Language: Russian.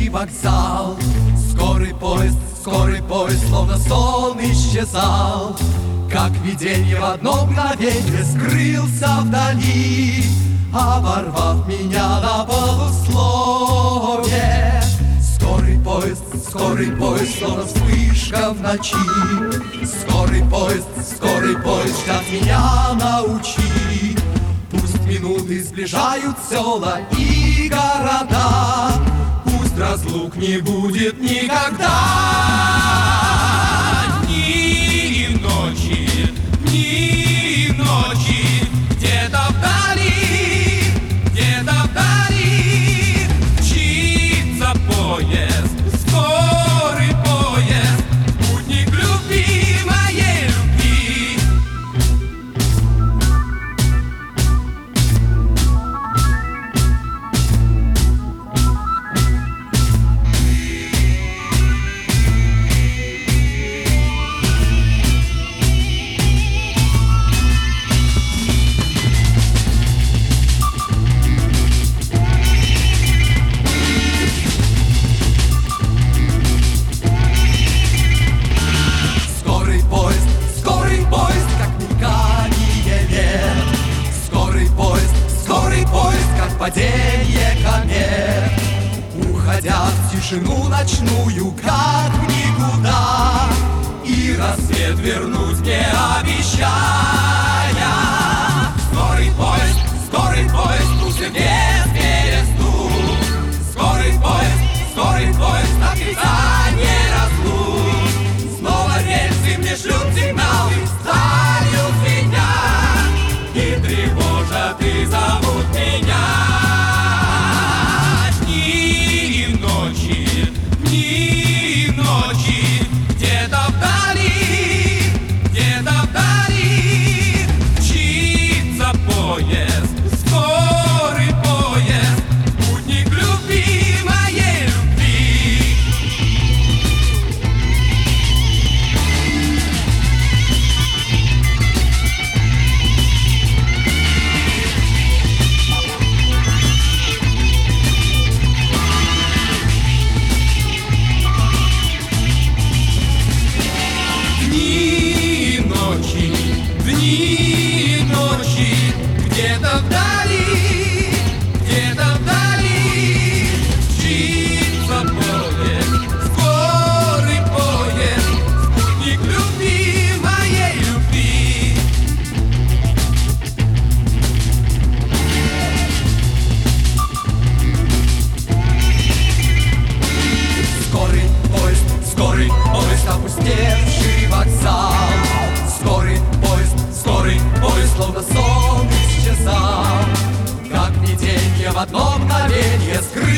Станичный вокзал. Скорый поезд, словно сон исчезал, как виденье в одно мгновенье скрылся вдали, оборвав меня на полуслове. Скорый поезд, словно вспышка в ночи. Скорый поезд, ждать меня научи. Пусть минуты сближают села и города, пусть разлук не будет никогда. Дни и ночи, где-то вдали мчится поезд, скорый поезд, путник любимой любви. Скорый поезд, как мелькание лет. Скорый поезд, как падение комет, уходя в тишину ночную, как в никуда, и рассвет вернуть не обещая. Скорый поезд, пусть без пересту. Скорый поезд, отрицание разлук. Снова рельсы мне шлют сигналы, сталью звенят, и тревожат, и зовут меня. Дни и ночи, где-то вдали мчится поезд, скорый поезд, путник любимой любви. Дни и ночи, где-то вдали мчится поезд, скорый поезд, спутник любимой любви. Скорый поезд, опустевший вокзал. Скорый поезд, словно сон исчезал, как виденье в одно мгновенье скрылся